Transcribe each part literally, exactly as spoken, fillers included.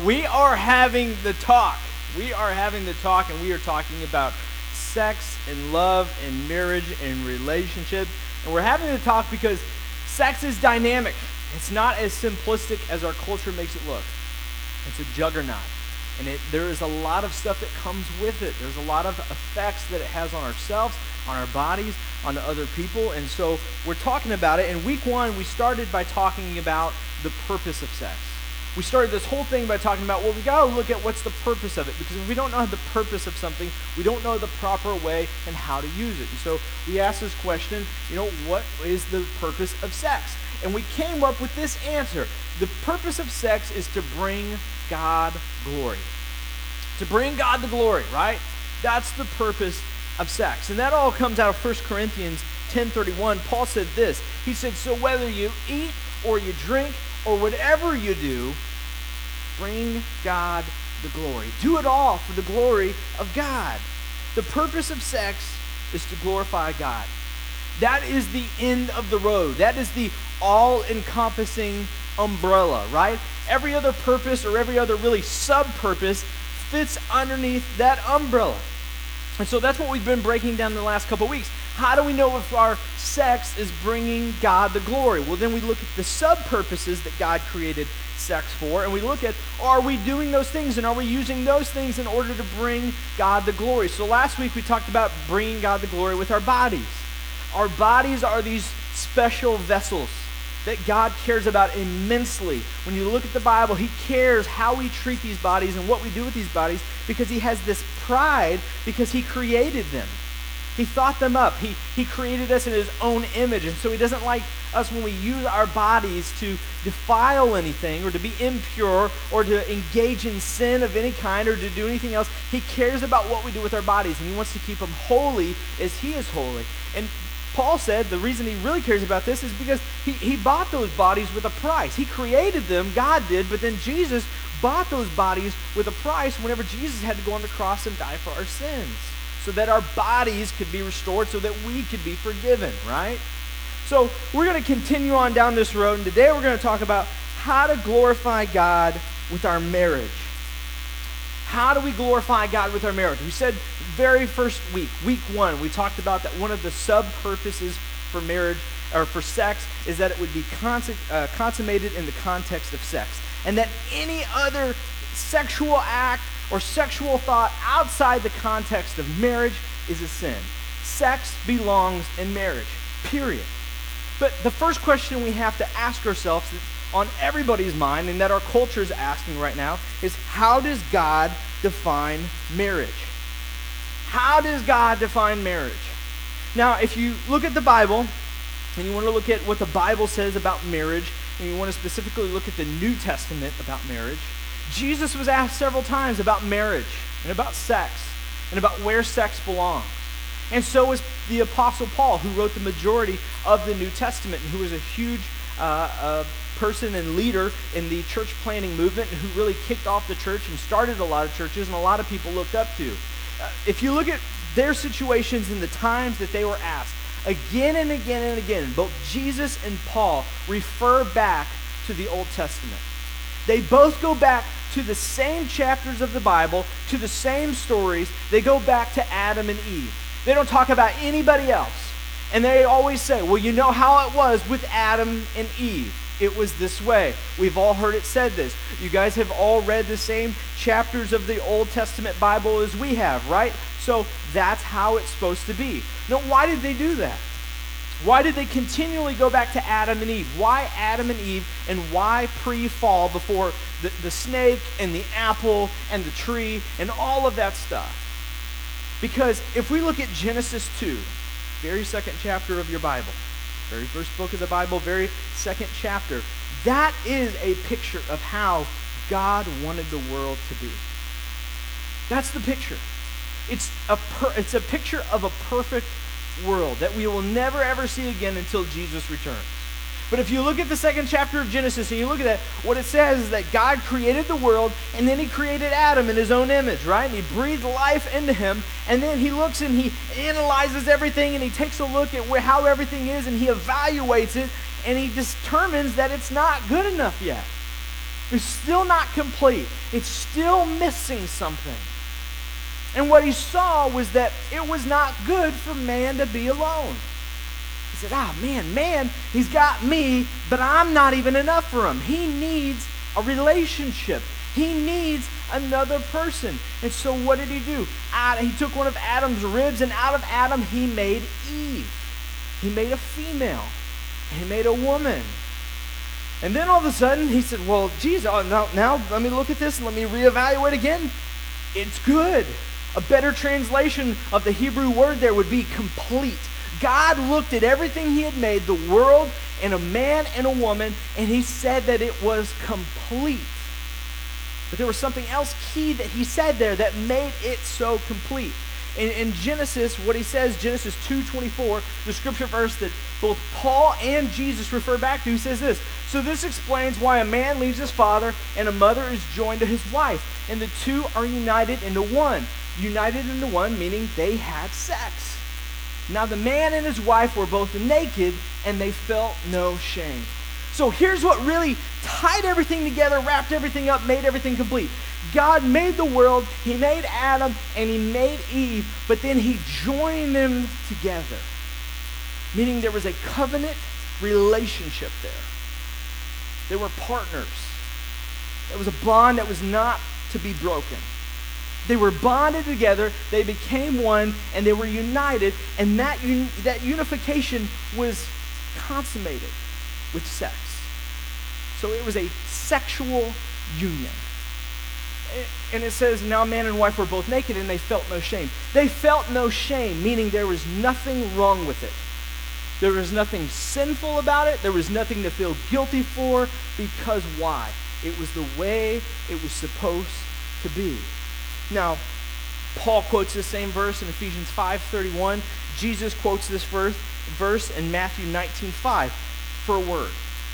we are having the talk. We are having the talk, and we are talking about sex and love and marriage and relationship. And we're having the talk because sex is dynamic. It's not as simplistic as our culture makes it look. It's a juggernaut. And it, there is a lot of stuff that comes with it. There's a lot of effects that it has on ourselves, on our bodies, on other people. And so we're talking about it. In week one, we started by talking about the purpose of sex. We started this whole thing by talking about, well, we got to look at what's the purpose of it. Because if we don't know the purpose of something, we don't know the proper way and how to use it. And so we asked this question, you know, what is the purpose of sex? And we came up with this answer. The purpose of sex is to bring God glory. To bring God the glory, right? That's the purpose of sex. And that all comes out of First Corinthians ten thirty-one. Paul said this. He said, so whether you eat or you drink or whatever you do, bring God the glory. Do it all for the glory of God. The purpose of sex is to glorify God. That is the end of the road. That is the all-encompassing umbrella, right? Every other purpose or every other really sub-purpose fits underneath that umbrella. And so that's what we've been breaking down in the last couple of weeks. How do we know if our sex is bringing God the glory? Well, then we look at the sub-purposes that God created sex for, and we look at, are we doing those things, and are we using those things in order to bring God the glory? So last week we talked about bringing God the glory with our bodies. Our bodies are these special vessels that God cares about immensely. When you look at the Bible, he cares how we treat these bodies and what we do with these bodies because he has this pride because he created them. He thought them up. He, he created us in his own image. And so he doesn't like us when we use our bodies to defile anything or to be impure or to engage in sin of any kind or to do anything else. He cares about what we do with our bodies, and he wants to keep them holy as he is holy. And Paul said the reason he really cares about this is because he, he bought those bodies with a price. He created them, God did, but then Jesus bought those bodies with a price whenever Jesus had to go on the cross and die for our sins so that our bodies could be restored, so that we could be forgiven, right? So we're going to continue on down this road, and today we're going to talk about how to glorify God with our marriage. How do we glorify God with our marriage? We said very first week, week one, we talked about that one of the sub-purposes for marriage, or for sex, is that it would be consu- uh, consummated in the context of sex. And that any other sexual act or sexual thought outside the context of marriage is a sin. Sex belongs in marriage, period. But the first question we have to ask ourselves on everybody's mind, and that our culture is asking right now, is how does God define marriage? How does God define marriage? Now, if you look at the Bible, and you want to look at what the Bible says about marriage, and you want to specifically look at the New Testament about marriage, Jesus was asked several times about marriage, and about sex, and about where sex belongs. And so was the Apostle Paul, who wrote the majority of the New Testament, and who was a huge uh, uh, person and leader in the church planting movement, and who really kicked off the church and started a lot of churches, and a lot of people looked up to. Uh, if you look at their situations in the times that they were asked, again and again and again, both Jesus and Paul refer back to the Old Testament. They both go back to the same chapters of the Bible, to the same stories. They go back to Adam and Eve. They don't talk about anybody else. And they always say, well, you know how it was with Adam and Eve. It was this way. We've all heard it said this. You guys have all read the same chapters of the Old Testament Bible as we have, right? So that's how it's supposed to be. Now, why did they do that? Why did they continually go back to Adam and Eve? Why Adam and Eve, and why pre-fall before the, the snake and the apple and the tree and all of that stuff? Because if we look at Genesis two, very second chapter of your Bible, very first book of the Bible, very second chapter, that is a picture of how God wanted the world to be. That's the picture. It's a per, it's a picture of a perfect world that we will never ever see again until Jesus returns. But if you look at the second chapter of Genesis and you look at that, what it says is that God created the world, and then he created Adam in his own image, right? And he breathed life into him, and then he looks and he analyzes everything, and he takes a look at where, how everything is, and he evaluates it, and he determines that it's not good enough yet. It's still not complete. It's still missing something. And what he saw was that it was not good for man to be alone. He said, ah, man, man, he's got me, but I'm not even enough for him. He needs a relationship. He needs another person. And so what did he do? He took one of Adam's ribs, and out of Adam he made Eve. He made a female. He made a woman. And then all of a sudden he said, well, geez, oh, now, now let me look at this and let me reevaluate again. It's good. A better translation of the Hebrew word there would be complete. God looked at everything he had made, the world and a man and a woman, and he said that it was complete. But there was something else key that he said there that made it so complete. In, in Genesis, what he says, Genesis two twenty-four, the scripture verse that both Paul and Jesus refer back to, he says this, so this explains why a man leaves his father and a mother is joined to his wife, and the two are united into one. United into one, meaning they had sex. Now the man and his wife were both naked, and they felt no shame. So here's what really tied everything together, wrapped everything up, made everything complete. God made the world, he made Adam, and he made Eve, but then he joined them together. Meaning there was a covenant relationship there. They were partners. It was a bond that was not to be broken. They were bonded together, they became one, and they were united, and that un- that unification was consummated with sex. So it was a sexual union. And it says, now man and wife were both naked, and they felt no shame. They felt no shame, meaning there was nothing wrong with it. There was nothing sinful about it. There was nothing to feel guilty for, because why? It was the way it was supposed to be. Now, Paul quotes this same verse in Ephesians five thirty-one. Jesus quotes this verse, verse in Matthew nineteen five for a word.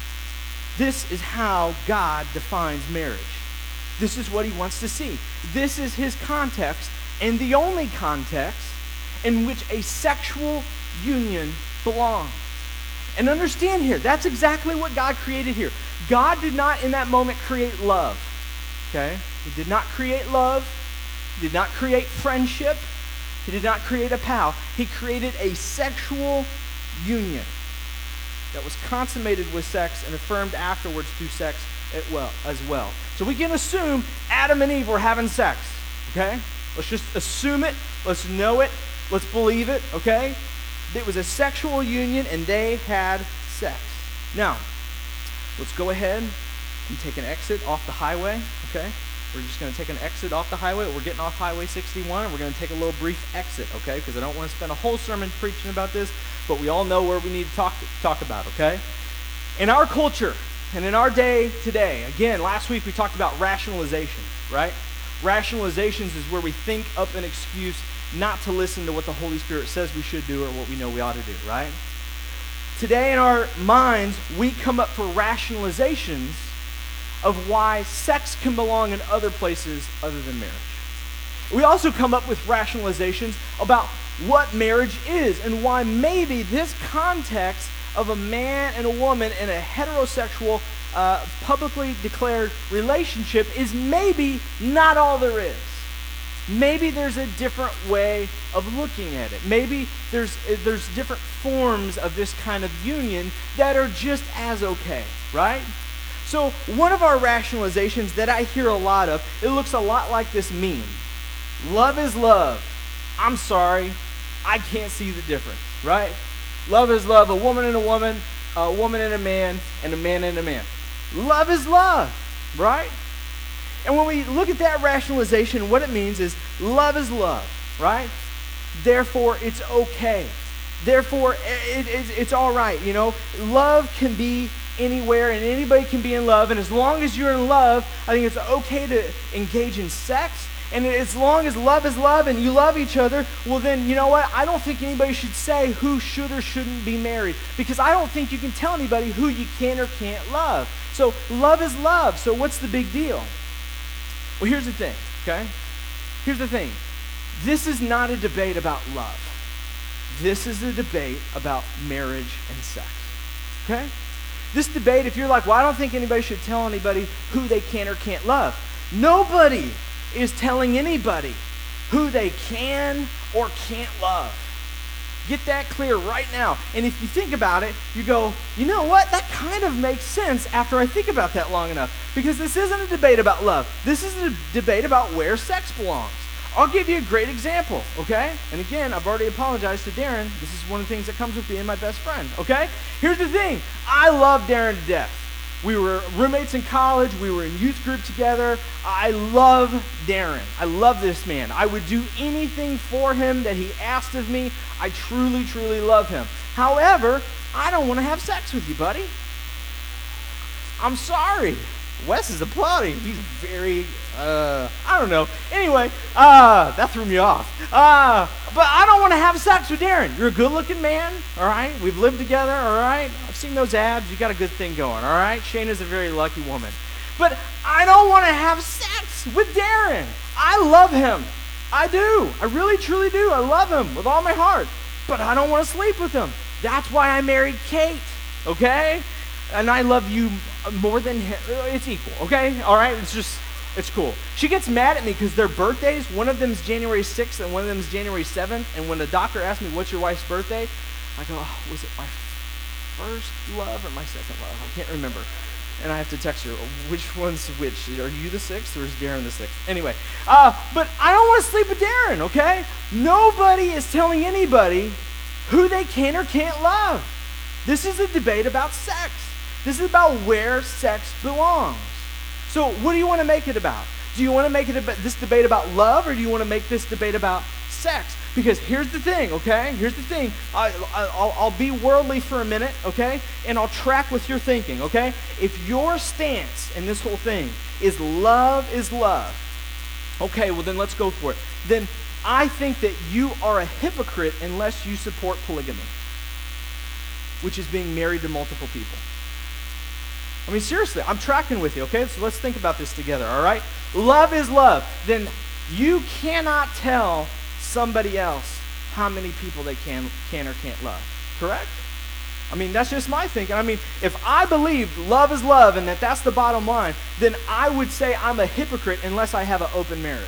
This is how God defines marriage. This is what he wants to see. This is his context, and the only context in which a sexual union belongs. And understand here, that's exactly what God created here. God did not in that moment create love. Okay? He did not create love. He did not create friendship. He did not create a pal. He created a sexual union that was consummated with sex and affirmed afterwards through sex as well. So we can assume Adam and Eve were having sex, okay? Let's just assume it. Let's know it. Let's believe it, okay? It was a sexual union, and they had sex. Now, let's go ahead and take an exit off the highway, okay? We're just going to take an exit off the highway. We're getting off Highway sixty-one, and we're going to take a little brief exit, okay? Because I don't want to spend a whole sermon preaching about this, but we all know where we need to talk, talk about, okay? In our culture, and in our day today, again, last week we talked about rationalizations, right? Rationalizations is where we think up an excuse not to listen to what the Holy Spirit says we should do or what we know we ought to do, right? Today in our minds, we come up for rationalizations of why sex can belong in other places other than marriage. We also come up with rationalizations about what marriage is and why maybe this context of a man and a woman in a heterosexual, uh, publicly declared relationship is maybe not all there is. Maybe there's a different way of looking at it. Maybe there's there's different forms of this kind of union that are just as okay, right? So one of our rationalizations that I hear a lot of, it looks a lot like this meme. Love is love. I'm sorry, I can't see the difference, right? Love is love, a woman and a woman, a woman and a man, and a man and a man. Love is love, right? And when we look at that rationalization, what it means is love is love, right? Therefore, it's okay. Therefore, it, it, it's all right, you know? Love can be anywhere, and anybody can be in love, and as long as you're in love, I think it's okay to engage in sex. And as long as love is love and you love each other, well then, you know what? I don't think anybody should say who should or shouldn't be married, because I don't think you can tell anybody who you can or can't love. So love is love. So what's the big deal? Well, here's the thing, okay? Here's the thing. This is not a debate about love. This is a debate about marriage and sex, okay? This debate, if you're like, well, I don't think anybody should tell anybody who they can or can't love. Nobody is telling anybody who they can or can't love. Get that clear right now. And if you think about it, you go, you know what? That kind of makes sense after I think about that long enough. Because this isn't a debate about love. This is a debate about where sex belongs. I'll give you a great example, okay? And again, I've already apologized to Darren. This is one of the things that comes with being my best friend, okay? Here's the thing. I love Darren to death. We were roommates in college. We were in youth group together. I love Darren. I love this man. I would do anything for him that he asked of me. I truly, truly love him. However, I don't want to have sex with you, buddy. I'm sorry. Wes is applauding. He's very, uh, I don't know. Anyway, uh, that threw me off. Uh, but I don't want to have sex with Darren. You're a good-looking man, all right? We've lived together, all right? I've seen those abs. You got a good thing going, all right? Shayna's a very lucky woman. But I don't want to have sex with Darren. I love him. I do. I really, truly do. I love him with all my heart. But I don't want to sleep with him. That's why I married Kate, okay? And I love you more than him. It's equal, okay? All right? It's just, it's cool. She gets mad at me because their birthdays, one of them's January sixth and one of them's January seventh. And when the doctor asked me, what's your wife's birthday? I go, oh, was it my first love or my second love? I can't remember. And I have to text her, which one's which? Are you the sixth or is Darren the sixth? Anyway, uh, but I don't want to sleep with Darren, okay? Nobody is telling anybody who they can or can't love. This is a debate about sex. This is about where sex belongs. So what do you want to make it about? Do you want to make it about this debate about love, or do you want to make this debate about sex? Because here's the thing, okay? Here's the thing. I, I, I'll, I'll be worldly for a minute, okay? And I'll track with your thinking, okay? If your stance in this whole thing is love is love, okay, well then let's go for it. Then I think that you are a hypocrite unless you support polygamy, which is being married to multiple people. I mean, seriously, I'm tracking with you, okay? So let's think about this together, all right? Love is love. Then you cannot tell somebody else how many people they can can or can't love, correct? I mean, that's just my thinking. I mean, if I believe love is love and that that's the bottom line, then I would say I'm a hypocrite unless I have an open marriage.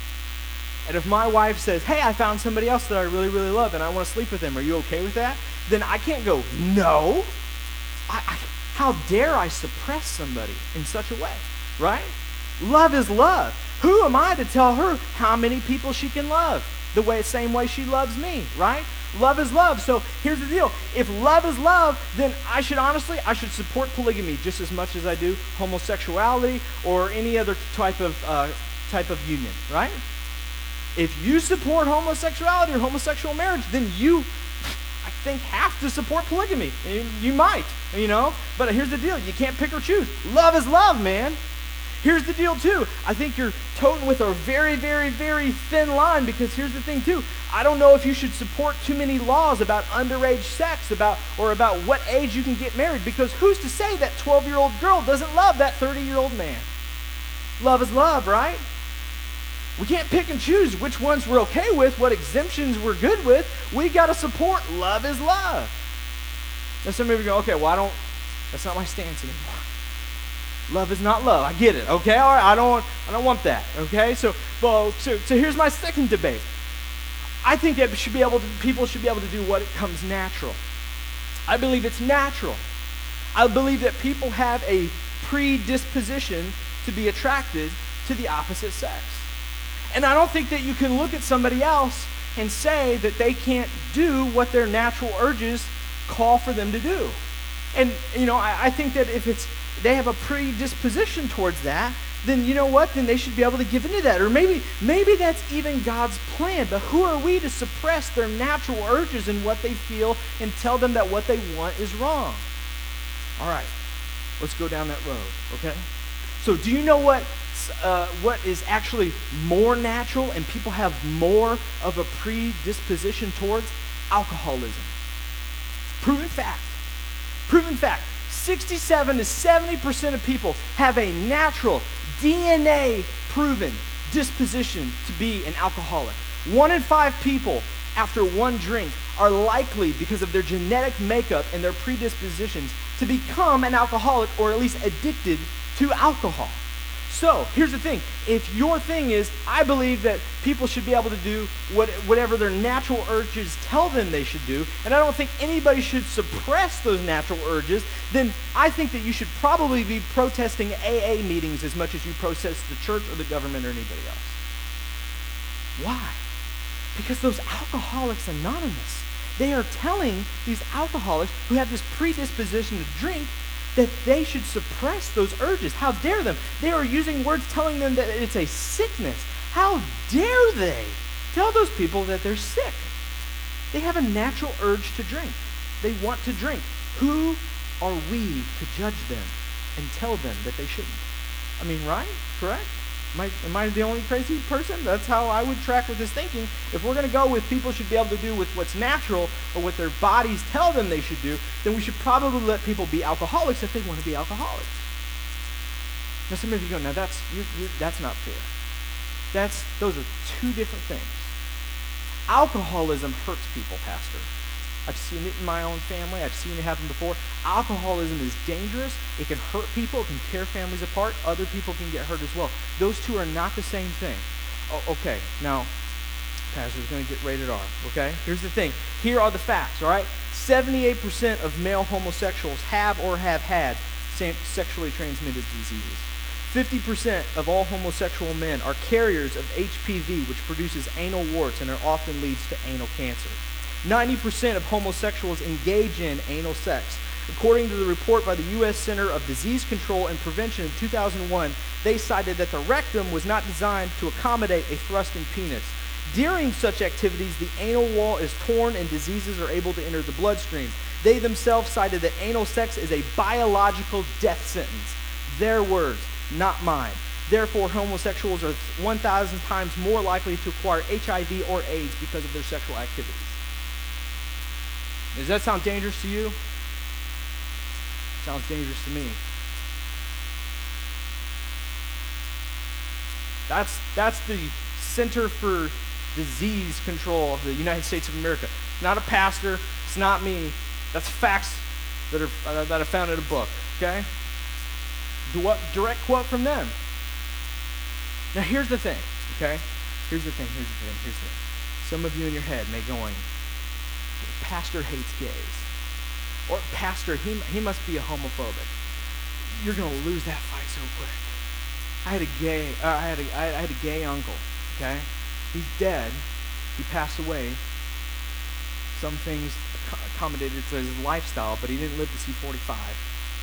And if my wife says, hey, I found somebody else that I really, really love and I want to sleep with them, are you okay with that? Then I can't go, no. I, I, how dare I suppress somebody in such a way, right? Love is love. Who am I to tell her how many people she can love? The way, same way she loves me, right? Love is love. So here's the deal. If love is love, then I should honestly, I should support polygamy just as much as I do homosexuality or any other type of uh, type of union, right? If you support homosexuality or homosexual marriage, then you, I think, have to support polygamy. You, you might, you know? But here's the deal. You can't pick or choose. Love is love, man. Here's the deal, too. I think you're toting with a very, very, very thin line, because here's the thing, too. I don't know if you should support too many laws about underage sex about or about what age you can get married, because who's to say that twelve-year-old girl doesn't love that thirty-year-old man? Love is love, right? We can't pick and choose which ones we're okay with, what exemptions we're good with. We got to support love is love. Now some of you go, okay, well, I don't, that's not my stance anymore. Love is not love. I get it. Okay, all right. I don't. I don't want that. Okay. So, well, so, so here's my second debate. I think that should be able to, people should be able to do what comes natural. I believe it's natural. I believe that people have a predisposition to be attracted to the opposite sex, and I don't think that you can look at somebody else and say that they can't do what their natural urges call for them to do. And you know, I, I think that if it's they have a predisposition towards that, then you know what? Then they should be able to give into that. Or maybe maybe that's even God's plan. But who are we to suppress their natural urges and what they feel and tell them that what they want is wrong? All right, let's go down that road, okay? So do you know what uh, what is actually more natural and people have more of a predisposition towards? Alcoholism. Proven fact. Proven fact. sixty-seven to seventy percent of people have a natural, D N A proven disposition to be an alcoholic. One in five people after one drink are likely, because of their genetic makeup and their predispositions, to become an alcoholic or at least addicted to alcohol. So, here's the thing. If your thing is, I believe that people should be able to do what, whatever their natural urges tell them they should do, and I don't think anybody should suppress those natural urges, then I think that you should probably be protesting A A meetings as much as you protest the church or the government or anybody else. Why? Because those Alcoholics Anonymous, they are telling these alcoholics who have this predisposition to drink that they should suppress those urges. How dare them? They are using words telling them that it's a sickness. How dare they tell those people that they're sick? They have a natural urge to drink. They want to drink. Who are we to judge them and tell them that they shouldn't? I mean, right? Correct? Am I, am I the only crazy person? That's how I would track with this thinking. If we're going to go with people should be able to do with what's natural or what their bodies tell them they should do, then we should probably let people be alcoholics if they want to be alcoholics. Now some of you go, now that's, you're, you're, that's not fair. That's, those are two different things. Alcoholism hurts people, Pastor. I've seen it in my own family. I've seen it happen before. Alcoholism is dangerous. It can hurt people. It can tear families apart. Other people can get hurt as well. Those two are not the same thing. Oh, okay, now, Pastor's going to get rated R, okay? Here's the thing. Here are the facts, all right? seventy-eight percent of male homosexuals have or have had same sexually transmitted diseases. fifty percent of all homosexual men are carriers of H P V, which produces anal warts and it often leads to anal cancer. ninety percent of homosexuals engage in anal sex. According to the report by the U S Center of Disease Control and Prevention in two thousand one, they cited that the rectum was not designed to accommodate a thrusting penis. During such activities, the anal wall is torn and diseases are able to enter the bloodstream. They themselves cited that anal sex is a biological death sentence. Their words, not mine. Therefore, homosexuals are one thousand times more likely to acquire H I V or AIDS because of their sexual activities. Does that sound dangerous to you? Sounds dangerous to me. That's that's the Center for Disease Control of the United States of America. It's not a pastor. It's not me. That's facts that are uh, that I found in a book. Okay. Direct quote from them. Now here's the thing. Okay. Here's the thing. Here's the thing. Here's the thing. Some of you in your head may going, Pastor hates gays. Or Pastor, he, he must be a homophobic. You're going to lose that fight so quick. I had a gay, uh, I had a, I had a gay uncle, okay? He's dead. He passed away. Some things accommodated to his lifestyle, but he didn't live to see forty-five.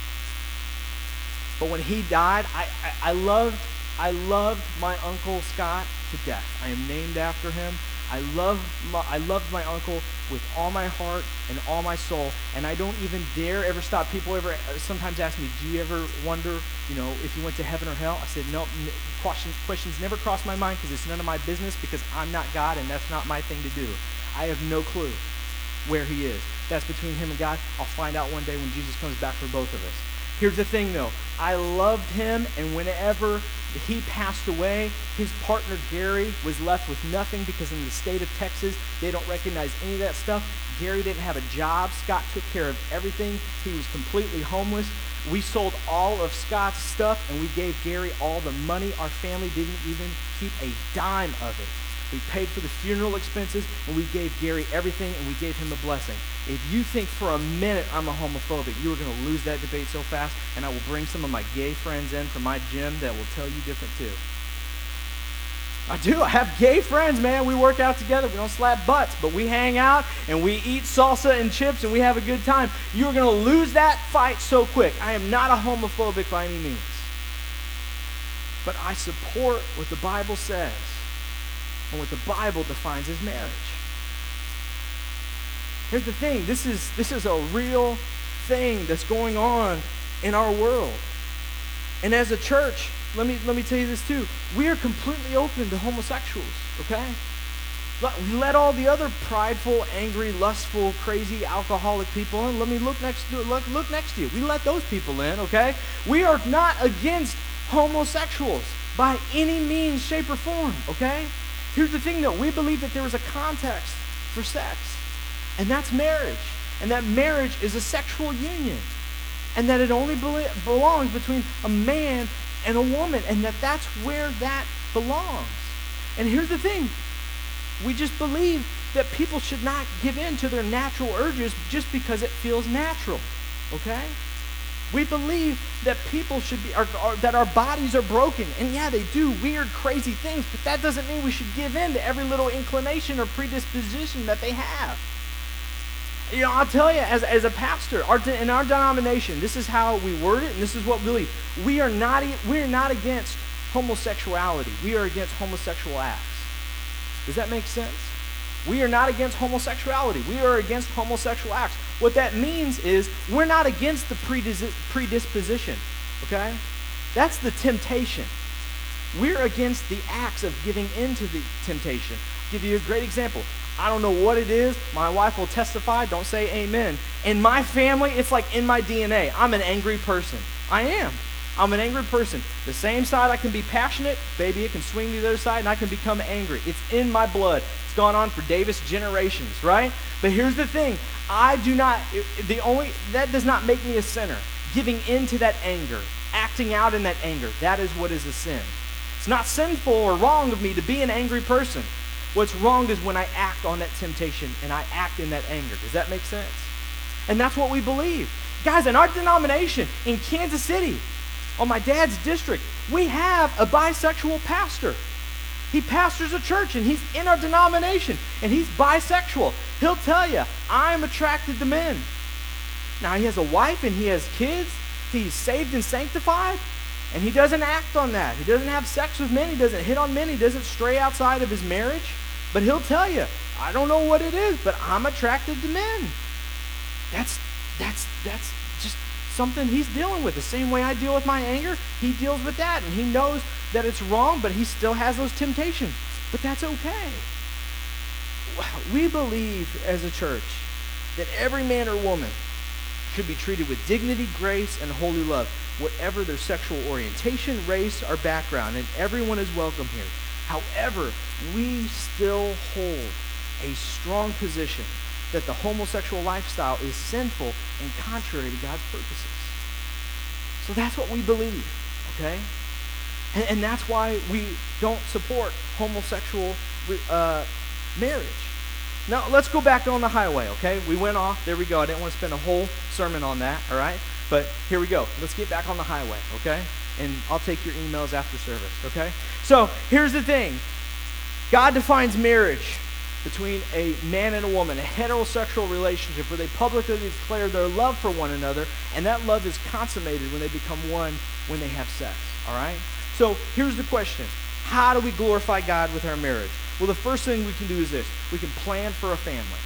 But when he died, I, I, I loved, I loved my Uncle Scott to death. I am named after him. I love my, I loved my uncle with all my heart and all my soul, and I don't even dare ever stop. People ever sometimes ask me, do you ever wonder, you know, if you went to heaven or hell? I said, no, n- questions, questions never cross my mind because it's none of my business because I'm not God and that's not my thing to do. I have no clue where he is. That's between him and God. I'll find out one day when Jesus comes back for both of us. Here's the thing, though. I loved him, and whenever he passed away, his partner Gary was left with nothing because in the state of Texas, they don't recognize any of that stuff. Gary didn't have a job. Scott took care of everything. He was completely homeless. We sold all of Scott's stuff, and we gave Gary all the money. Our family didn't even keep a dime of it. We paid for the funeral expenses, and we gave Gary everything, and we gave him a blessing. If you think for a minute I'm a homophobic, you are going to lose that debate so fast, and I will bring some of my gay friends in from my gym that will tell you different too. I do. I have gay friends, man. We work out together. We don't slap butts, but we hang out, and we eat salsa and chips, and we have a good time. You are going to lose that fight so quick. I am not a homophobic by any means. But I support what the Bible says and what the Bible defines as marriage. Here's the thing. This is this is a real thing that's going on in our world. And as a church, let me let me tell you this too. We are completely open to homosexuals, okay? Let, we let all the other prideful, angry, lustful, crazy, alcoholic people in. Let me look next to look, look next to you. We let those people in, okay? We are not against homosexuals by any means, shape, or form, okay? Here's the thing, though. We believe that there is a context for sex. And that's marriage. And that marriage is a sexual union. And that it only be- belongs between a man and a woman. And that that's where that belongs. And here's the thing. We just believe that people should not give in to their natural urges just because it feels natural. Okay? We believe that people should be, or, or that our bodies are broken. And yeah, they do weird, crazy things, but that doesn't mean we should give in to every little inclination or predisposition that they have. You know, I'll tell you, as, as a pastor, our, in our denomination, this is how we word it, and this is what we believe. We are not, we are not against homosexuality. We are against homosexual acts. Does that make sense? We are not against homosexuality. We are against homosexual acts. What that means is we're not against the predis- predisposition, okay? That's the temptation. We're against the acts of giving into the temptation. I'll give you a great example. I don't know what it is. My wife will testify. Don't say amen. In my family, it's like in my D N A. I'm an angry person. I am. I'm an angry person. The same side I can be passionate, baby, it can swing to the other side and I can become angry. It's in my blood. It's gone on for Davis generations, right? But here's the thing. I do not, the only, that does not make me a sinner. Giving into that anger, acting out in that anger, that is what is a sin. It's not sinful or wrong of me to be an angry person. What's wrong is when I act on that temptation and I act in that anger. Does that make sense? And that's what we believe. Guys, in our denomination, in Kansas City, on my dad's district, we have a bisexual pastor. He pastors a church and he's in our denomination and he's bisexual. He'll tell you, I'm attracted to men. Now he has a wife and he has kids. He's saved and sanctified and he doesn't act on that. He doesn't have sex with men. He doesn't hit on men. He doesn't stray outside of his marriage. But he'll tell you, I don't know what it is, but I'm attracted to men. That's, that's, that's just something he's dealing with. The same way I deal with my anger, he deals with that. And he knows that it's wrong, but he still has those temptations. But that's okay. We believe as a church that every man or woman should be treated with dignity, grace, and holy love, whatever their sexual orientation, race, or background, and everyone is welcome here. However, we still hold a strong position that the homosexual lifestyle is sinful and contrary to God's purposes. So that's what we believe, okay? And, and that's why we don't support homosexual uh, marriage. Now, let's go back on the highway, okay? We went off. There we go. I didn't want to spend a whole sermon on that, all right? But here we go. Let's get back on the highway, okay? And I'll take your emails after service, okay? So here's the thing. God defines marriage between a man and a woman, a heterosexual relationship where they publicly declare their love for one another, and that love is consummated when they become one when they have sex, all right? So here's the question. How do we glorify God with our marriage? Well, the first thing we can do is this. We can plan for a family.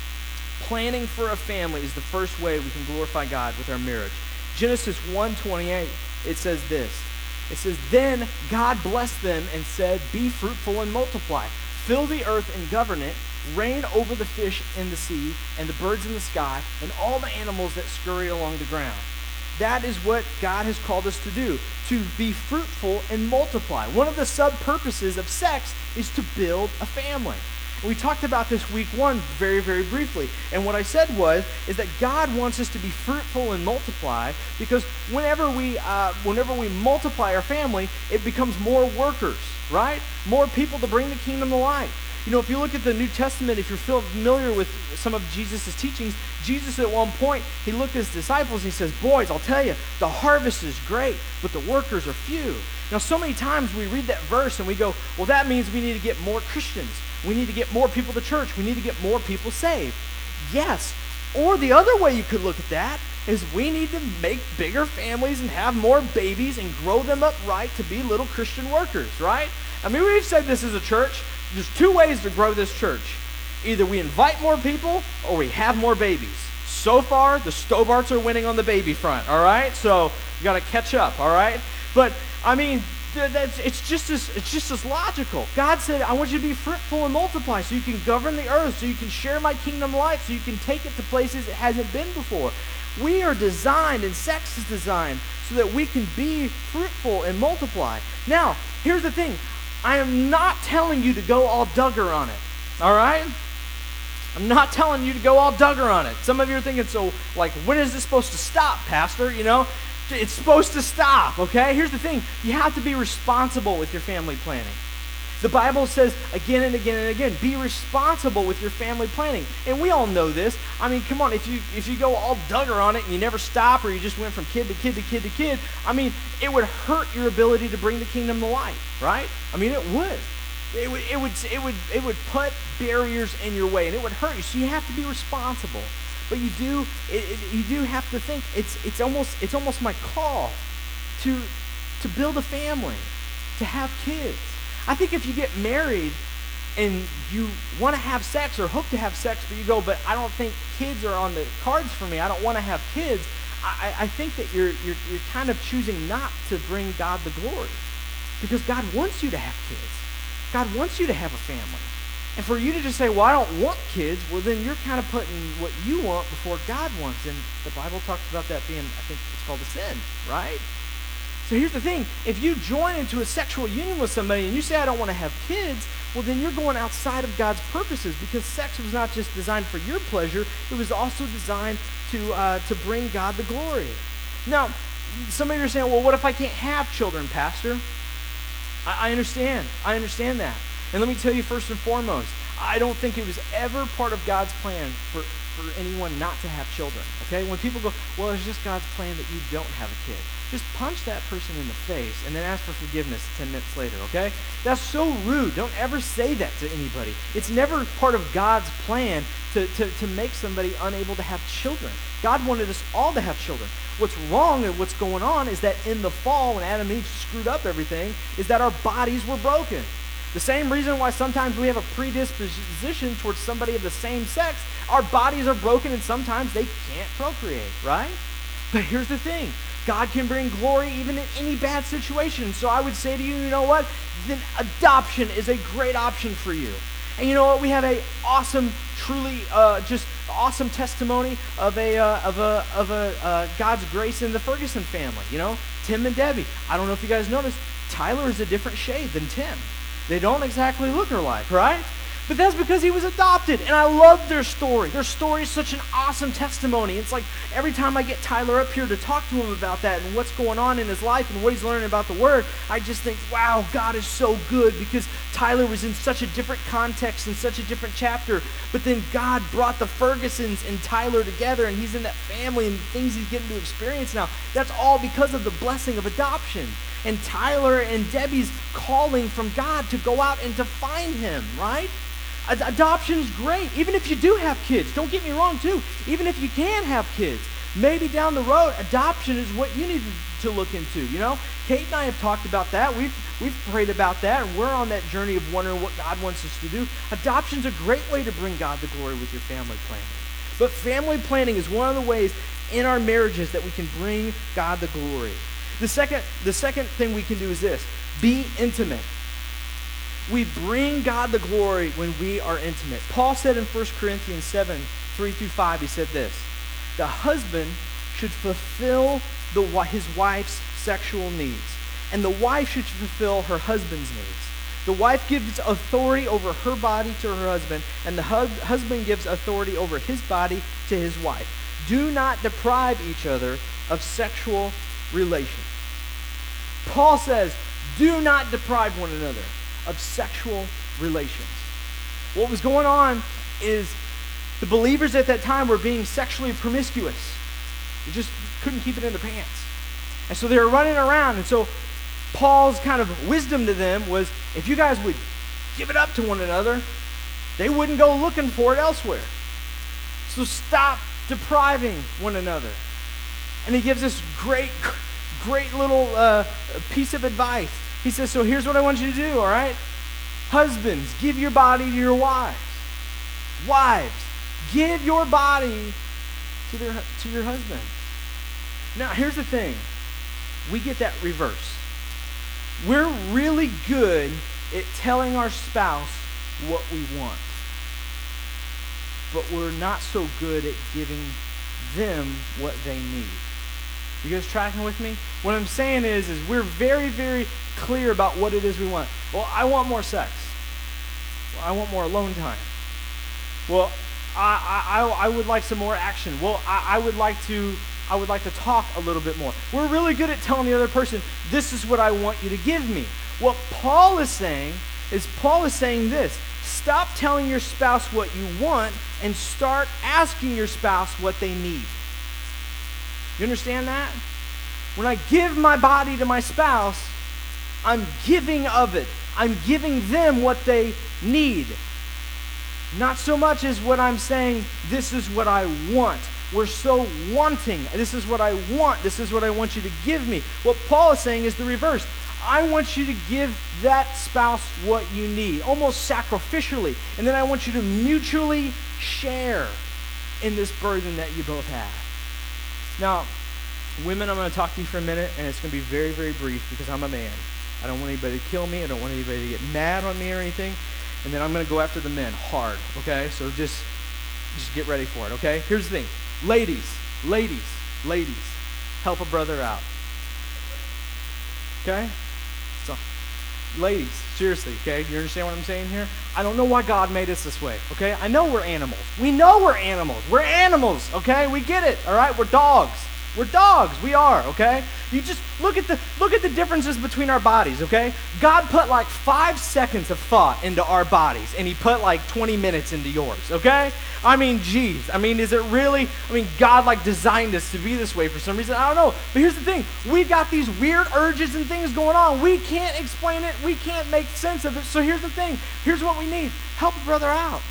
Planning for a family is the first way we can glorify God with our marriage. Genesis one twenty-eight, it says this. It says, then God blessed them and said, be fruitful and multiply. Fill the earth and govern it. Reign over the fish in the sea and the birds in the sky and all the animals that scurry along the ground. That is what God has called us to do, to be fruitful and multiply. One of the sub-purposes of sex is to build a family. And we talked about this week one very, very briefly. And what I said was, is that God wants us to be fruitful and multiply because whenever we, uh, whenever we multiply our family, it becomes more workers, right? More people to bring the kingdom to life. You know, if you look at the New Testament, if you're familiar with some of Jesus' teachings, Jesus at one point, he looked at his disciples and he says, boys, I'll tell you, the harvest is great, but the workers are few. Now, so many times we read that verse and we go, well, that means we need to get more Christians. We need to get more people to church. We need to get more people saved. Yes. Or the other way you could look at that is we need to make bigger families and have more babies and grow them up right to be little Christian workers, right? I mean, we've said this as a church. There's two ways to grow this church. Either we invite more people or we have more babies. So far, the Stobarts are winning on the baby front, all right? So you got to catch up, all right? But, I mean, that's, it's just as it's just as logical. God said, I want you to be fruitful and multiply so you can govern the earth, so you can share my kingdom life, so you can take it to places it hasn't been before. We are designed, and sex is designed, so that we can be fruitful and multiply. Now, here's the thing. I am not telling you to go all Duggar on it, all right? I'm not telling you to go all Duggar on it. Some of you are thinking, so, like, when is this supposed to stop, Pastor? You know, it's supposed to stop, okay? Here's the thing. You have to be responsible with your family planning. The Bible says again and again and again, be responsible with your family planning. And we all know this. I mean, come on, if you if you go all Duggar on it and you never stop, or you just went from kid to kid to kid to kid, I mean, it would hurt your ability to bring the kingdom to life, right? I mean, it would. It would, it would, it would, it would put barriers in your way, and it would hurt you. So you have to be responsible. But you do, it, it, you do have to think. It's, it's almost, it's almost my call to, to build a family, to have kids. I think if you get married and you want to have sex or hope to have sex, but you go, but I don't think kids are on the cards for me. I don't want to have kids. I, I think that you're, you're, you're kind of choosing not to bring God the glory, because God wants you to have kids. God wants you to have a family. And for you to just say, well, I don't want kids, well, then you're kind of putting what you want before God wants. And the Bible talks about that being, I think it's called a sin, right? So here's the thing. If you join into a sexual union with somebody and you say, I don't want to have kids, well, then you're going outside of God's purposes, because sex was not just designed for your pleasure. It was also designed to, uh, to bring God the glory. Now, some of you are saying, well, what if I can't have children, Pastor? I understand. I understand that. And let me tell you first and foremost, I don't think it was ever part of God's plan for, for anyone not to have children, okay? When people go, well, it's just God's plan that you don't have a kid. Just punch that person in the face and then ask for forgiveness ten minutes later, okay? That's so rude. Don't ever say that to anybody. It's never part of God's plan to, to, to make somebody unable to have children. God wanted us all to have children. What's wrong and what's going on is that in the fall, when Adam and Eve screwed up everything, is that our bodies were broken. The same reason why sometimes we have a predisposition towards somebody of the same sex, our bodies are broken and sometimes they can't procreate, right? But here's the thing. God can bring glory even in any bad situation. So I would say to you, you know what? Then adoption is a great option for you. And you know what? We have a awesome, truly uh, just awesome testimony of a uh, of a of a uh, God's grace in the Ferguson family. You know, Tim and Debbie. I don't know if you guys noticed, Tyler is a different shade than Tim. They don't exactly look alike, right? But that's because he was adopted, and I love their story. Their story is such an awesome testimony. It's like every time I get Tyler up here to talk to him about that and what's going on in his life and what he's learning about the Word, I just think, wow, God is so good, because Tyler was in such a different context and such a different chapter, but then God brought the Fergusons and Tyler together, and he's in that family and things he's getting to experience now. That's all because of the blessing of adoption. And Tyler and Debbie's calling from God to go out and to find him, right? Ad- adoption's great. Even if you do have kids, don't get me wrong too. Even if you can have kids, maybe down the road, adoption is what you need to look into, you know? Kate and I have talked about that. We've we've prayed about that, and we're on that journey of wondering what God wants us to do. Adoption's a great way to bring God the glory with your family planning. But family planning is one of the ways in our marriages that we can bring God the glory. The second, the second thing we can do is this: be intimate. We bring God the glory when we are intimate. Paul said in First Corinthians seven, three through five, he said this: the husband should fulfill the, his wife's sexual needs, and the wife should fulfill her husband's needs. The wife gives authority over her body to her husband, and the hu- husband gives authority over his body to his wife. Do not deprive each other of sexual relations. Paul says, do not deprive one another of sexual relations. What was going on is the believers at that time were being sexually promiscuous. They just couldn't keep it in their pants. And so they were running around. And so Paul's kind of wisdom to them was, if you guys would give it up to one another, they wouldn't go looking for it elsewhere. So stop depriving one another. And he gives this great, great little uh, piece of advice. He says, so here's what I want you to do, all right? Husbands, give your body to your wives. Wives, give your body to, their, to your husband. Now, here's the thing. We get that reverse. We're really good at telling our spouse what we want, but we're not so good at giving them what they need. You guys tracking with me? What I'm saying is, is we're very, very clear about what it is we want. Well, I want more sex. Well, I want more alone time. Well, I, I, I would like some more action. Well, I, I would like to I would like to talk a little bit more. We're really good at telling the other person, this is what I want you to give me. What Paul is saying is Paul is saying this. Stop telling your spouse what you want and start asking your spouse what they need. You understand that? When I give my body to my spouse, I'm giving of it. I'm giving them what they need. Not so much as what I'm saying, this is what I want. We're so wanting. This is what I want. This is what I want you to give me. What Paul is saying is the reverse. I want you to give that spouse what you need, almost sacrificially. And then I want you to mutually share in this burden that you both have. Now, women, I'm going to talk to you for a minute, and it's going to be very, very brief because I'm a man. I don't want anybody to kill me. I don't want anybody to get mad on me or anything. And then I'm going to go after the men hard, okay? So just, just get ready for it, okay? Here's the thing. Ladies, ladies, ladies, help a brother out. Okay? So, ladies, seriously, okay? You understand what I'm saying here? I don't know why God made us this way, okay? I know we're animals. We know we're animals. We're animals, okay? We get it, all right? We're dogs. We're dogs. We are, okay? You just look at the look at the differences between our bodies, okay? God put like five seconds of thought into our bodies, and he put like twenty minutes into yours, okay? I mean, geez. I mean, is it really? I mean, God like designed us to be this way for some reason. I don't know. But here's the thing. We've got these weird urges and things going on. We can't explain it. We can't make sense of it. So here's the thing. Here's what we need. Help a brother out.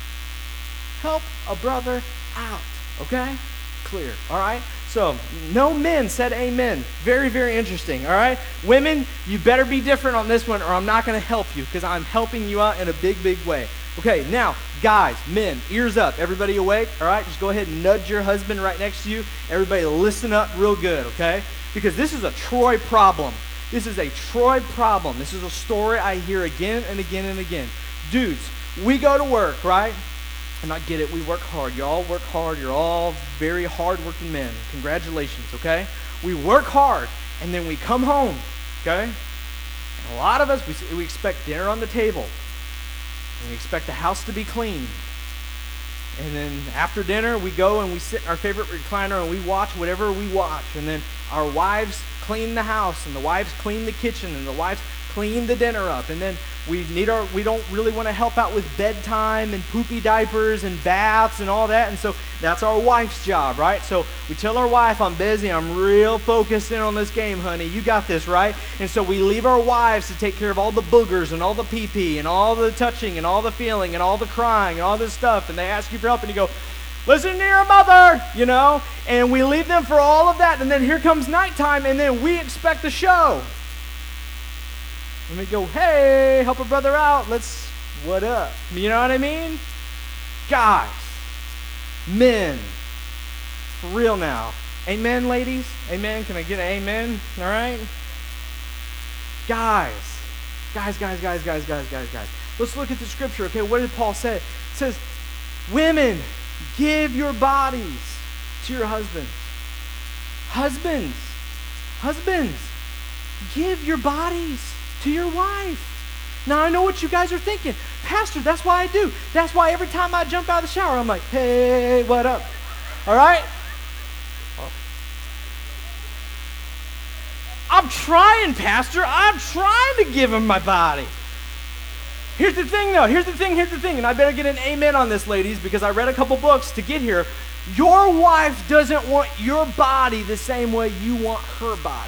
Help a brother out, okay? Clear, all right? So, no men said amen. Very, very interesting, all right? Women, you better be different on this one or I'm not going to help you because I'm helping you out in a big, big way. Okay, now, guys, men, ears up. Everybody awake, all right? Just go ahead and nudge your husband right next to you. Everybody listen up real good, okay? Because this is a Troy problem. This is a Troy problem. This is a story I hear again and again and again. Dudes, we go to work, right? And I get it, we work hard. You all work hard. You're all very hard-working men. Congratulations, okay? We work hard, and then we come home, okay? And a lot of us, we, we expect dinner on the table. And we expect the house to be clean. And then after dinner, we go and we sit in our favorite recliner and we watch whatever we watch. And then our wives clean the house, and the wives clean the kitchen, and the wives clean the dinner up. And then we need our, we don't really want to help out with bedtime and poopy diapers and baths and all that. And so that's our wife's job, right? So we tell our wife, I'm busy. I'm real focused in on this game, honey. You got this, right? And so we leave our wives to take care of all the boogers and all the pee-pee and all the touching and all the feeling and all the crying and all this stuff. And they ask you for help and you go, listen to your mother, you know? And we leave them for all of that. And then here comes nighttime and then we expect the show. And we go, hey, help a brother out. Let's, what up? You know what I mean? Guys, men, for real now. Amen, ladies? Amen? Can I get an amen? All right? Guys, guys, guys, guys, guys, guys, guys, guys. Let's look at the scripture, okay? What did Paul say? It says, women, give your bodies to your husbands. Husbands, husbands, give your bodies to your wife. Now I know what you guys are thinking. Pastor, that's why I do. That's why every time I jump out of the shower, I'm like, hey, what up? All right? I'm trying, Pastor. I'm trying to give him my body. Here's the thing, though. Here's the thing. Here's the thing. And I better get an amen on this, ladies, because I read a couple books to get here. Your wife doesn't want your body the same way you want her body.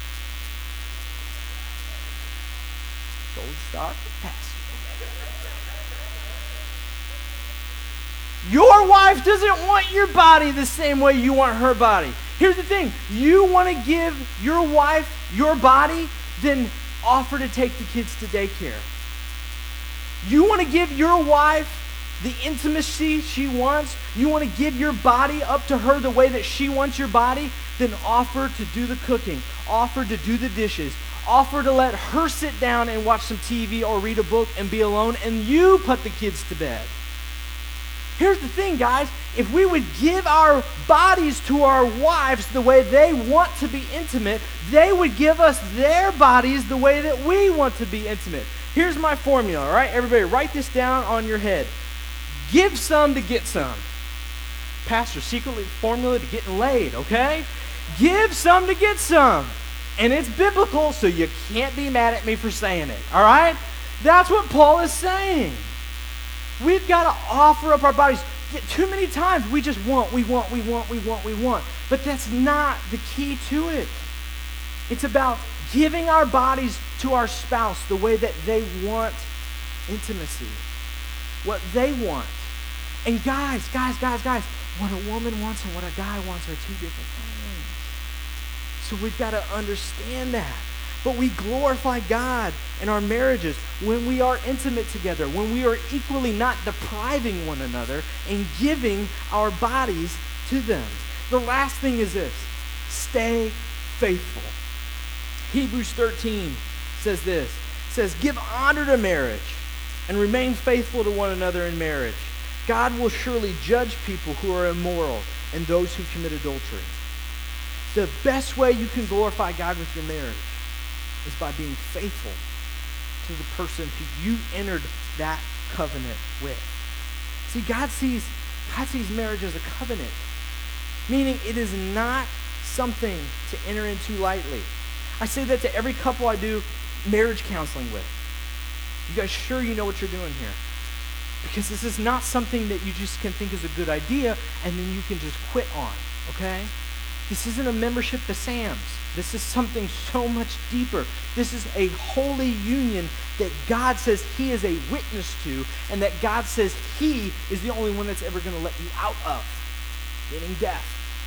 Gold star pastor. Your wife doesn't want your body the same way you want her body. Here's the thing. You want to give your wife your body, then offer to take the kids to daycare. You want to give your wife the intimacy she wants. You want to give your body up to her the way that she wants your body, then offer to do the cooking. Offer to do the dishes. Offer to let her sit down and watch some T V or read a book and be alone, and you put the kids to bed. Here's the thing, guys. If we would give our bodies to our wives the way they want to be intimate, they would give us their bodies the way that we want to be intimate. Here's my formula, all right? Everybody write this down on your head. Give some to get some. Pastor, secretly formula to getting laid, okay? Give some to get some. And it's biblical, so you can't be mad at me for saying it, all right? That's what Paul is saying. We've got to offer up our bodies. Too many times we just want, we want, we want, we want, we want. But that's not the key to it. It's about giving our bodies to our spouse the way that they want intimacy, what they want. And guys, guys, guys, guys, what a woman wants and what a guy wants are two different things. So we've got to understand that. But we glorify God in our marriages when we are intimate together, when we are equally not depriving one another and giving our bodies to them. The last thing is this: stay faithful. Hebrews thirteen says this. It says, give honor to marriage and remain faithful to one another in marriage. God will surely judge people who are immoral and those who commit adultery. The best way you can glorify God with your marriage is by being faithful to the person who you entered that covenant with. See, God sees, God sees marriage as a covenant, meaning it is not something to enter into lightly. I say that to every couple I do marriage counseling with. You guys sure you know what you're doing here? Because this is not something that you just can think is a good idea and then you can just quit on, okay? This isn't a membership to Sam's. This is something so much deeper. This is a holy union that God says he is a witness to, and that God says he is the only one that's ever going to let you out of, meaning death.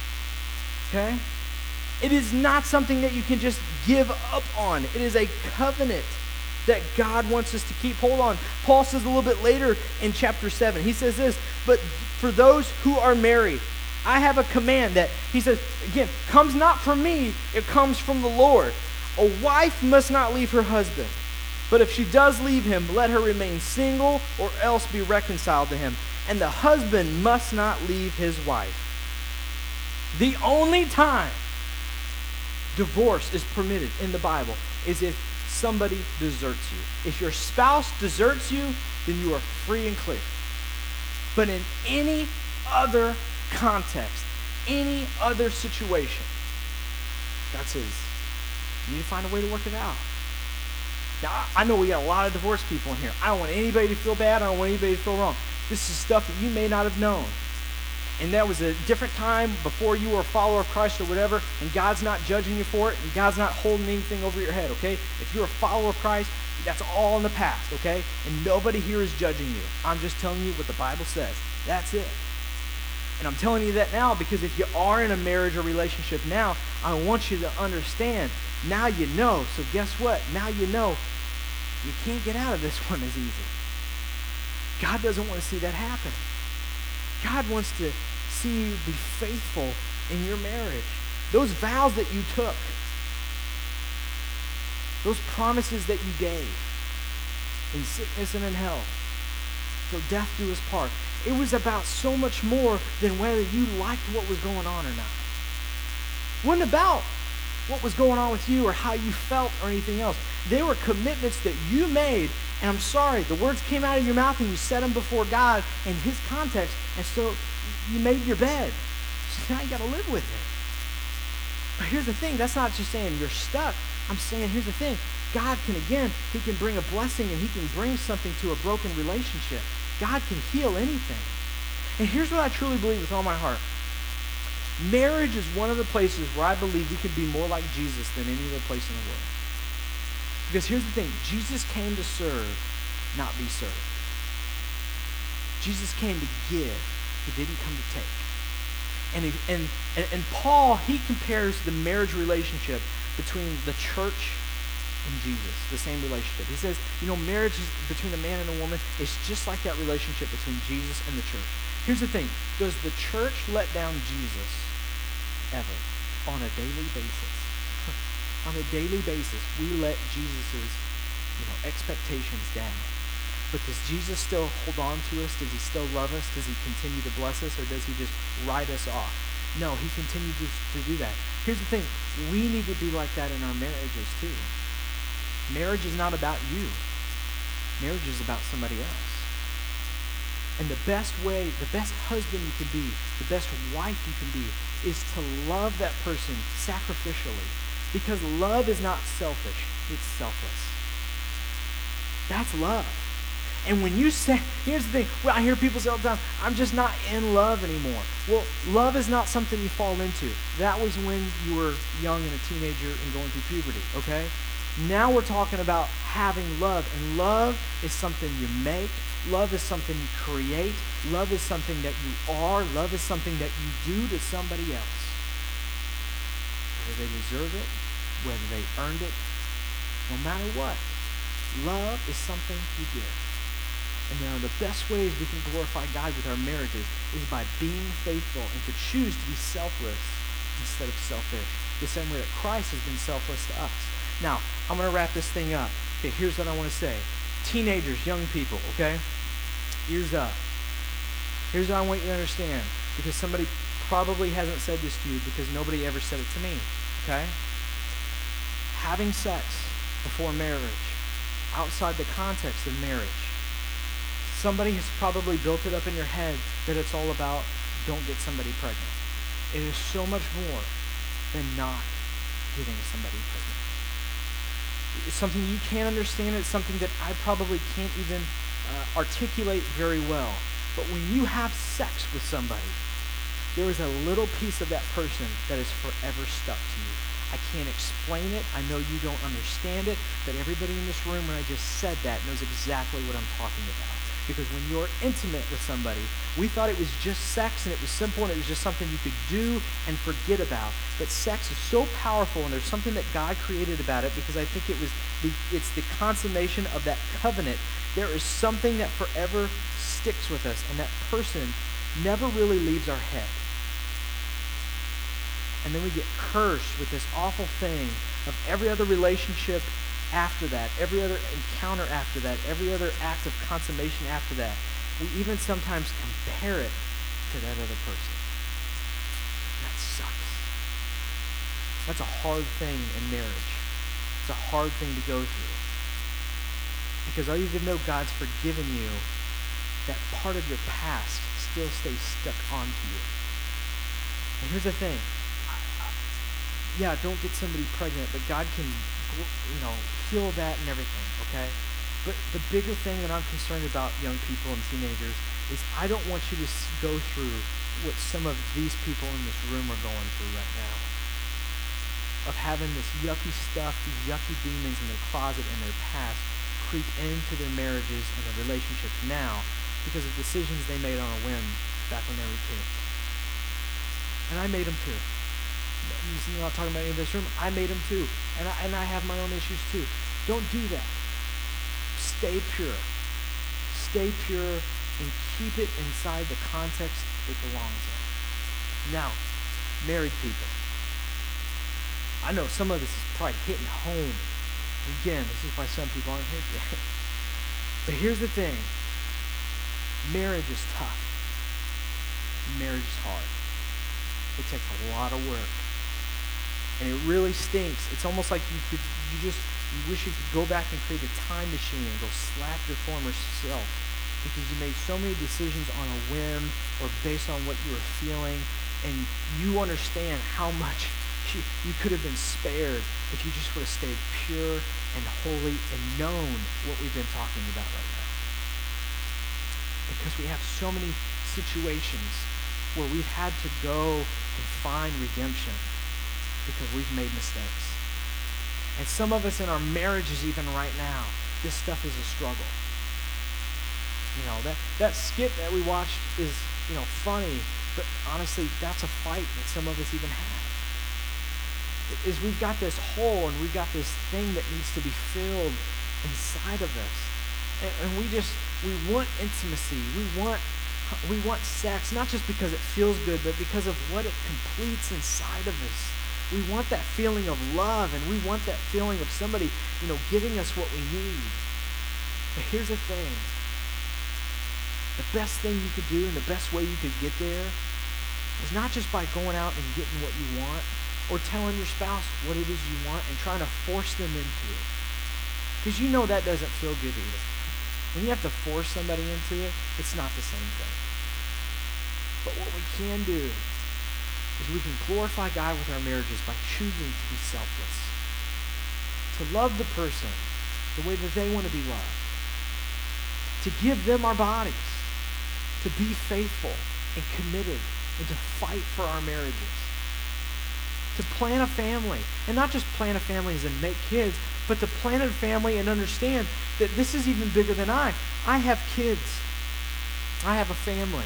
Okay? It is not something that you can just give up on. It is a covenant that God wants us to keep hold on. Paul says a little bit later in chapter seven, he says this, but for those who are married, I have a command that, he says, again, comes not from me, it comes from the Lord. A wife must not leave her husband, but if she does leave him, let her remain single or else be reconciled to him. And the husband must not leave his wife. The only time divorce is permitted in the Bible is if somebody deserts you. If your spouse deserts you, then you are free and clear. But in any other context, any other situation, God says, you need to find a way to work it out. Now, I know we got a lot of divorced people in here. I don't want anybody to feel bad. I don't want anybody to feel wrong. This is stuff that you may not have known. And that was a different time before you were a follower of Christ or whatever, and God's not judging you for it, and God's not holding anything over your head, okay? If you're a follower of Christ, that's all in the past, okay? And nobody here is judging you. I'm just telling you what the Bible says. That's it. And I'm telling you that now because if you are in a marriage or relationship now, I want you to understand. Now you know. So guess what? Now you know you can't get out of this one as easy. God doesn't want to see that happen. God wants to see you be faithful in your marriage. Those vows that you took, those promises that you gave in sickness and in health, till death do us part. It was about so much more than whether you liked what was going on or not. It wasn't about what was going on with you or how you felt or anything else. They were commitments that you made, and I'm sorry, the words came out of your mouth and you said them before God in his context, and so you made your bed. So now you got to live with it. But here's the thing, that's not just saying you're stuck. I'm saying, here's the thing, God can, again, he can bring a blessing and he can bring something to a broken relationship. God can heal anything. And here's what I truly believe with all my heart. Marriage is one of the places where I believe we can be more like Jesus than any other place in the world. Because here's the thing, Jesus came to serve, not be served. Jesus came to give, he didn't come to take. And, he, and, and, and Paul, he compares the marriage relationship between the church and Jesus, the same relationship. He says, you know, marriage is between a man and a woman is just like that relationship between Jesus and the church. Here's the thing, does the church let down Jesus ever on a daily basis? On a daily basis, we let Jesus's, you know, expectations down. But does Jesus still hold on to us? Does he still love us? Does he continue to bless us? Or does he just write us off? No, he continues to do that. Here's the thing. We need to be like that in our marriages too. Marriage is not about you. Marriage is about somebody else. And the best way, the best husband you can be, the best wife you can be, is to love that person sacrificially. Because love is not selfish, it's selfless. That's love. And when you say, here's the thing, well, I hear people say all the time, I'm just not in love anymore. Well, love is not something you fall into. That was when you were young and a teenager and going through puberty, okay? Now we're talking about having love. And love is something you make. Love is something you create. Love is something that you are. Love is something that you do to somebody else. Whether they deserve it, whether they earned it, no matter what. Love is something you give. And you know, the best ways we can glorify God with our marriages is by being faithful and to choose to be selfless instead of selfish. The same way that Christ has been selfless to us. Now, I'm going to wrap this thing up. Okay, here's what I want to say. Teenagers, young people, okay? Ears up. Here's what I want you to understand, because somebody probably hasn't said this to you because nobody ever said it to me, okay? Having sex before marriage, outside the context of marriage, somebody has probably built it up in your head that it's all about don't get somebody pregnant. It is so much more than not getting somebody pregnant. It's something you can't understand. It's something that I probably can't even uh, articulate very well. But when you have sex with somebody, there is a little piece of that person that is forever stuck to you. I can't explain it. I know you don't understand it, but everybody in this room when I just said that knows exactly what I'm talking about. Because when you're intimate with somebody, we thought it was just sex and it was simple and it was just something you could do and forget about. But sex is so powerful and there's something that God created about it because I think it was the, it's the consummation of that covenant. There is something that forever sticks with us and that person never really leaves our head. And then we get cursed with this awful thing of every other relationship after that, every other encounter after that, every other act of consummation after that. We even sometimes compare it to that other person. That sucks. That's a hard thing in marriage. It's a hard thing to go through. Because all you even know God's forgiven you, that part of your past still stays stuck onto you. And here's the thing. Yeah, don't get somebody pregnant, but God can, you know, heal that and everything, okay? But the bigger thing that I'm concerned about young people and teenagers is I don't want you to go through what some of these people in this room are going through right now. Of having this yucky stuff, these yucky demons in their closet and their past creep into their marriages and their relationships now because of decisions they made on a whim back when they were kids. And I made them too. I'm not talking about any of this room. I made them too. And I, and I have my own issues too. Don't do that. Stay pure. Stay pure and keep it inside the context it belongs in. Now, married people. I know some of this is probably hitting home. Again, this is why some people aren't here today. But here's the thing. Marriage is tough. Marriage is hard. It takes a lot of work. And it really stinks. It's almost like you could, you just, you wish you could go back and create a time machine and go slap your former self because you made so many decisions on a whim or based on what you were feeling, and you understand how much you, you could have been spared if you just would have stayed pure and holy and known what we've been talking about right now. Because we have so many situations where we've had to go and find redemption because we've made mistakes. And some of us in our marriages even right now, this stuff is a struggle. You know, that, that skit that we watched is, you know, funny, but honestly, that's a fight that some of us even have. Is we've got this hole and we've got this thing that needs to be filled inside of us. And, and we just, we want intimacy. We want We want sex, not just because it feels good, but because of what it completes inside of us. We want that feeling of love, and we want that feeling of somebody, you know, giving us what we need. But here's the thing. The best thing you could do and the best way you could get there is not just by going out and getting what you want or telling your spouse what it is you want and trying to force them into it. Because you know that doesn't feel good either. When you have to force somebody into it, it's not the same thing. But what we can do is we can glorify God with our marriages by choosing to be selfless, to love the person the way that they want to be loved, to give them our bodies, to be faithful and committed, and to fight for our marriages, to plan a family, and not just plan a family as in make kids, but to plan a family and understand that this is even bigger than I. I have kids. I have a family.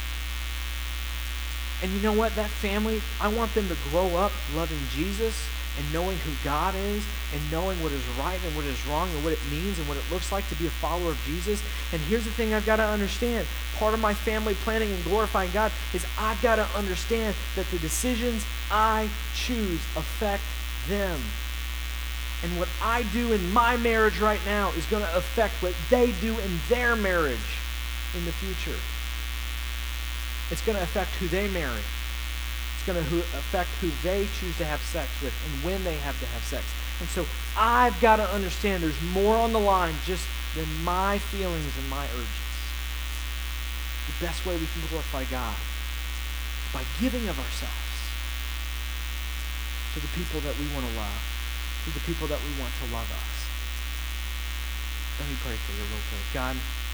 And you know what? That family, I want them to grow up loving Jesus and knowing who God is and knowing what is right and what is wrong and what it means and what it looks like to be a follower of Jesus. And here's the thing I've got to understand. Part of my family planning and glorifying God is I've got to understand that the decisions I choose affect them. And what I do in my marriage right now is going to affect what they do in their marriage in the future. It's going to affect who they marry. It's going to affect who they choose to have sex with and when they have to have sex. And so I've got to understand there's more on the line just than my feelings and my urges. The best way we can glorify God is by giving of ourselves to the people that we want to love, to the people that we want to love us. Let me pray for you real quick. God,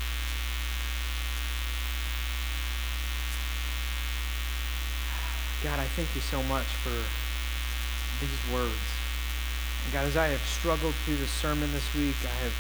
God, I thank you so much for these words. And God, as I have struggled through the sermon this week, I have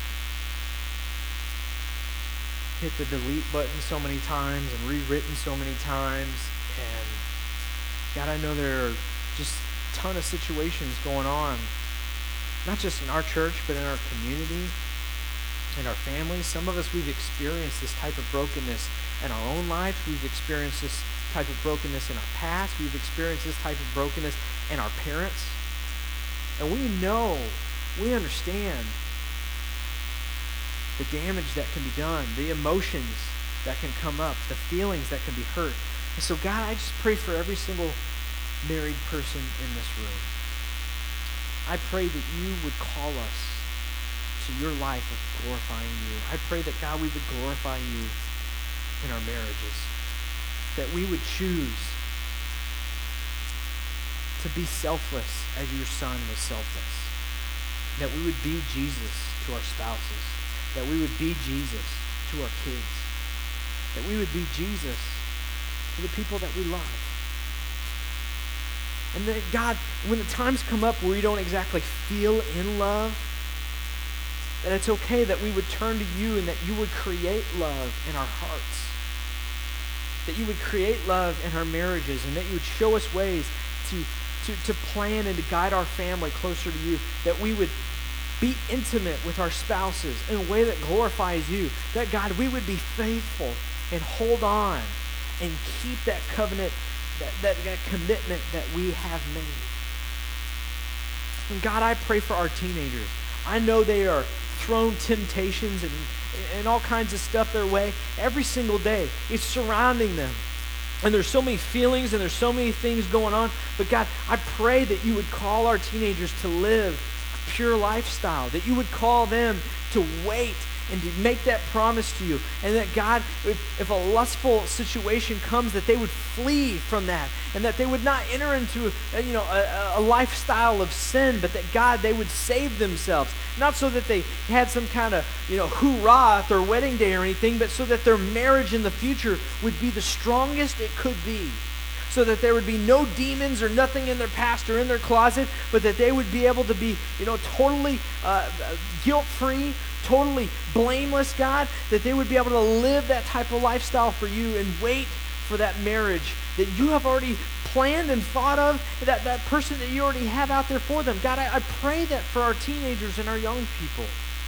hit the delete button so many times and rewritten so many times. And God, I know there are just a ton of situations going on, not just in our church, but in our community, in our families. Some of us, we've experienced this type of brokenness in our own lives. We've experienced this type of brokenness in our past. We've experienced this type of brokenness in our parents. And we know, we understand the damage that can be done, the emotions that can come up, the feelings that can be hurt. And so God, I just pray for every single married person in this room. I pray that you would call us to your life of glorifying you. I pray that, God, we would glorify you in our marriages, that we would choose to be selfless as your son was selfless, that we would be Jesus to our spouses, that we would be Jesus to our kids, that we would be Jesus to the people that we love. And that, God, when the times come up where we don't exactly feel in love, that it's okay that we would turn to you and that you would create love in our hearts, that you would create love in our marriages, and that you would show us ways to, to, to plan and to guide our family closer to you, that we would be intimate with our spouses in a way that glorifies you, that, God, we would be faithful and hold on and keep that covenant, that, that, that commitment that we have made. And God, I pray for our teenagers. I know they are thrown temptations and, and all kinds of stuff their way every single day. It's surrounding them. And there's so many feelings and there's so many things going on. But God, I pray that you would call our teenagers to live a pure lifestyle, that you would call them to wait and to make that promise to you. And that, God, if, if a lustful situation comes, that they would flee from that, and that they would not enter into a, you know, a, a lifestyle of sin, but that, God, they would save themselves. Not so that they had some kind of, you know, hoorah at their wedding day or anything, but so that their marriage in the future would be the strongest it could be. So that there would be no demons or nothing in their past or in their closet, but that they would be able to be, you know, totally uh, guilt-free, totally blameless, God, that they would be able to live that type of lifestyle for you and wait for that marriage that you have already planned and thought of, that, that person that you already have out there for them. God, I, I pray that for our teenagers and our young people.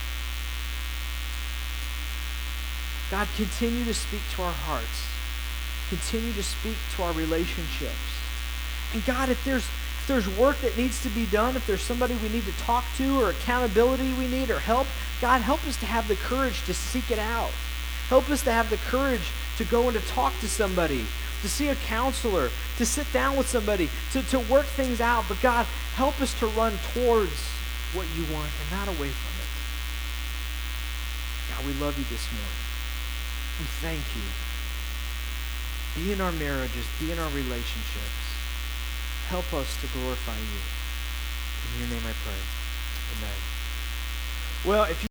God, continue to speak to our hearts. Continue to speak to our relationships. And God, if there's if there's work that needs to be done, if there's somebody we need to talk to or accountability we need or help, God, help us to have the courage to seek it out. Help us to have the courage to go and to talk to somebody, to see a counselor, to sit down with somebody, to, to work things out. But God, help us to run towards what you want and not away from God, we love you this morning. We thank you. Be in our marriages, be in our relationships. Help us to glorify you. In your name I pray. Amen. Well, if you